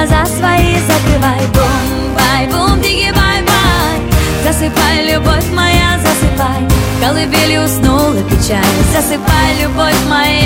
глаза свои закрывай. Бум-бай-бум, диги-бай-бай. Засыпай, любовь моя, засыпай. В колыбели уснула печаль. Засыпай, любовь моя.